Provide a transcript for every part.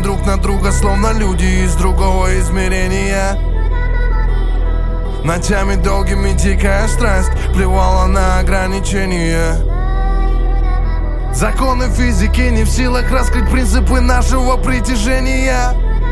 друг на друга, словно люди из другого измерения. Ночами долгими дикая страсть плевала на ограничения. Законы физики не в силах раскрыть принципы нашего притяжения.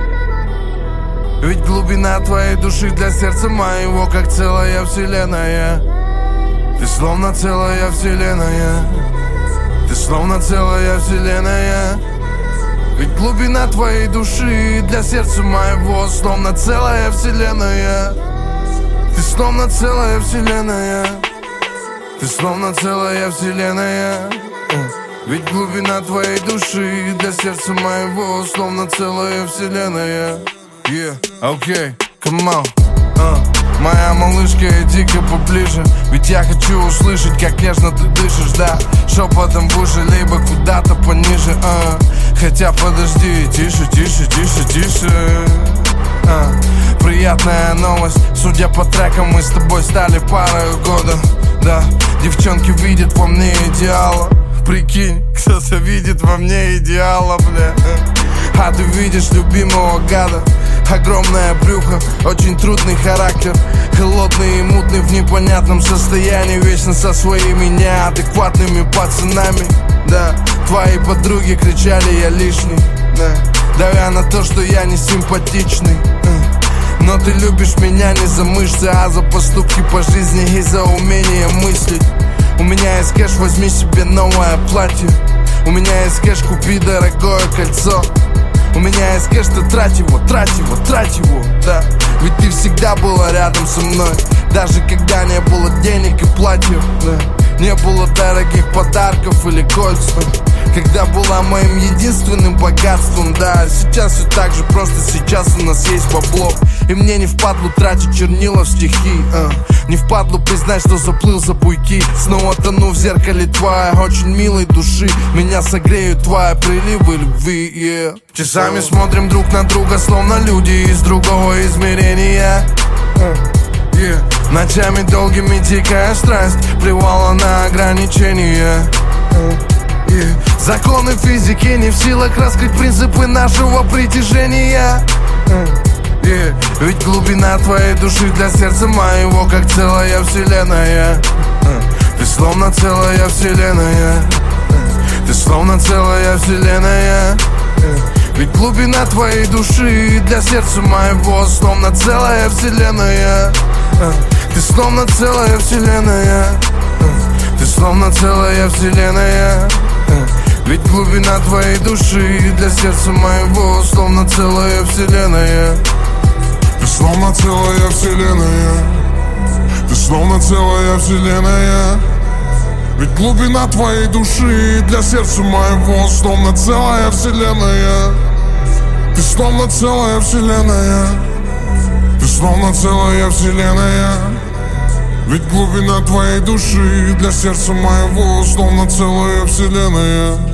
Ведь глубина твоей души для сердца моего как целая вселенная. Ты словно целая вселенная. Ты словно целая вселенная. Ведь глубина твоей души для сердца моего словно целая вселенная. Ты словно целая вселенная. Ты словно целая вселенная. Ведь глубина твоей души для сердца моего словно целая вселенная. Yeah, окей, come on. Моя малышка, иди-ка поближе. Ведь я хочу услышать, как нежно ты дышишь, да. Шепотом в уши, либо куда-то пониже. Хотя подожди, тише, тише, тише, тише. Приятная новость. Судя по трекам, мы с тобой стали парой года. Да, девчонки видят во мне идеала. Прикинь, кто-то видит во мне идеала, бля. А ты видишь любимого гада. Огромное брюхо, очень трудный характер. Холодный и мутный в непонятном состоянии. Вечно со своими неадекватными пацанами. Да, твои подруги кричали, я лишний. Да, давя на то, что я не симпатичный. Но ты любишь меня не за мышцы, а за поступки по жизни и за умение мыслить. У меня есть кэш, возьми себе новое платье. У меня есть кэш, купи дорогое кольцо. У меня есть кэш, ты трать его, трать его, трать его, да. Ведь ты всегда была рядом со мной. Даже когда не было денег и платьев, да. Не было дорогих подарков или кольц. Когда была моим единственным богатством, да. Сейчас все так же, просто сейчас у нас есть бабло. И мне не впадлу тратить чернила в стихи, не впадлу признать, что заплыл за буйки. Снова тону в зеркале твоей очень милой души. Меня согреют твои приливы любви, yeah. Часами смотрим друг на друга, словно люди из другого измерения, yeah. Ночами долгими дикая страсть плевала на ограничения, yeah. Законы физики не в силах раскрыть принципы нашего притяжения, yeah. Ведь глубина твоей души для сердца моего как целая вселенная. Ты словно целая вселенная. Ты словно целая вселенная. Ведь глубина твоей души для сердца моего словно целая вселенная. Ты словно целая вселенная. Ты словно целая вселенная. Ведь глубина твоей души для сердца моего словно целая вселенная. Ты словно целая вселенная. Ты словно целая вселенная. Ведь глубина твоей души для сердца моего словно целая вселенная. Ты словно целая вселенная. Ты словно целая вселенная. Ведь глубина твоей души для сердца моего словно целая вселенная.